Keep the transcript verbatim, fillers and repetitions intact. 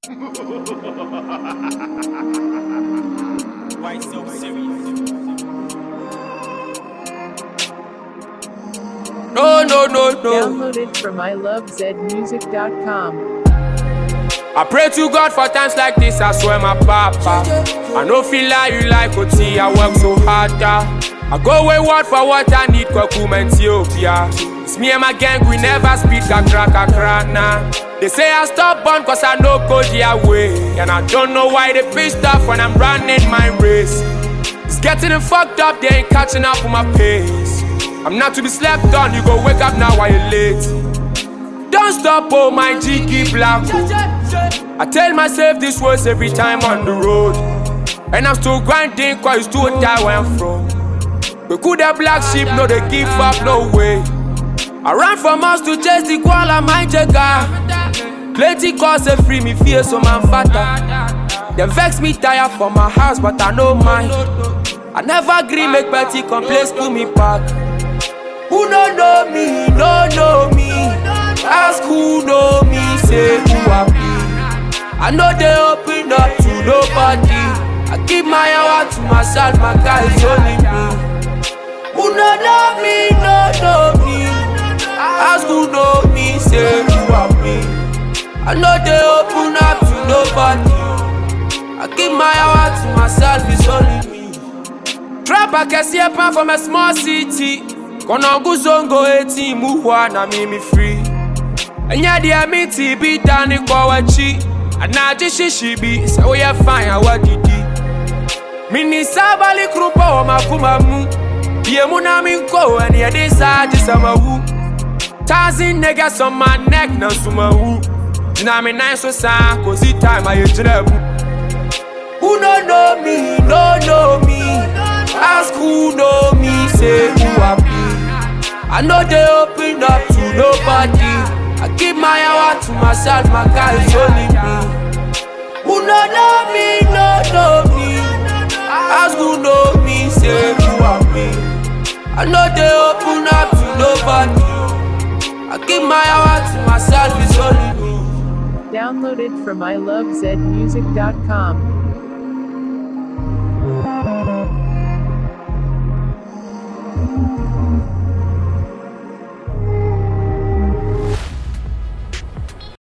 Why so serious? No, no, no, no. Downloaded from I love zed music dot com. I pray to God for times like this, I swear my papa. I no feel like you like O T, I work so hard. I go wayward for what I need, Kwakum Ethiopia. It's me and my gang, we never speak a crack a crack nah. They say I stop born cause I no go their way. And I don't know why they pissed off when I'm running my race. It's getting them fucked up, they ain't catching up with my pace. I'm not to be slept on, you go wake up now while you're late. Don't stop, oh my jiggy black hole. I tell myself this words every time on the road. And I'm still grinding cause it's too die where I'm from. We could have black sheep, no they give up, no way. I ran from house to chase the koala, my jagger. Plenty cause they free me fear so man fatter. They vex me tired for my house but I know mine. I never agree make petty complaints pull me back. Who no know me, no know me. Ask who know me, say who I be. I know they open up to nobody. I keep my hour to myself, my guy is only me. Who no know me, no know me. Ask who know me, say who I be. I know they open up to nobody. I keep my hour to myself, it's only me. Trap I can see a pan from a small city. Kono guzongo eti muhwa na mimi free. Enya dia miti bi dani kwa wachi. Anaje shishibi se oya fine awadidi. Mini sabali krupo wa makumamu. Ye muna minko eni ya disa jisama wu. Tazi niggas on my neck na suma wu. Jina mi nine so sa kozi time aye jirebu. Who no know me, no know me. Ask who know me, say who I be. I know they open up to nobody. I keep my hour to myself, my guy is only me. Who no know me, no know me. Ask who know me, say who I be. I know they open up to nobody. I keep my hour to myself, it's only me. Downloaded from I love zed music dot com.